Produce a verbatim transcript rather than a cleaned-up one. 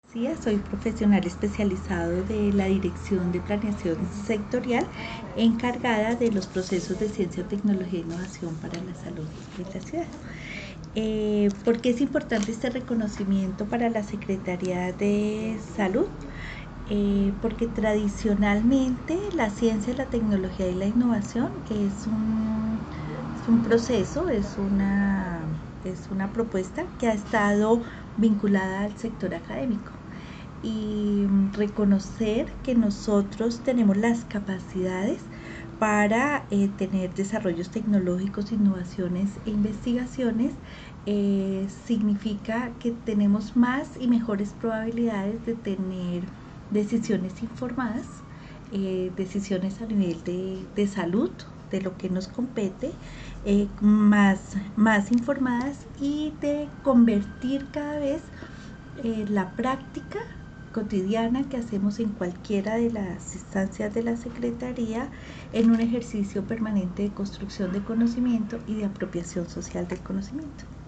Sí, soy profesional especializado de la Dirección de Planeación Sectorial, encargada de los procesos de ciencia, tecnología e innovación para la salud de la ciudad. Eh, ¿Por qué es importante este reconocimiento para la Secretaría de Salud? Eh, porque tradicionalmente la ciencia, la tecnología y la innovación es un, es un proceso, es una, es una propuesta que ha estado vinculada al sector académico, y reconocer que nosotros tenemos las capacidades para eh, tener desarrollos tecnológicos, innovaciones e investigaciones, eh, significa que tenemos más y mejores probabilidades de tener decisiones informadas, eh, decisiones a nivel de, de salud, de lo que nos compete, eh, más, más informadas, y de convertir cada vez eh, la práctica cotidiana que hacemos en cualquiera de las instancias de la Secretaría en un ejercicio permanente de construcción de conocimiento y de apropiación social del conocimiento.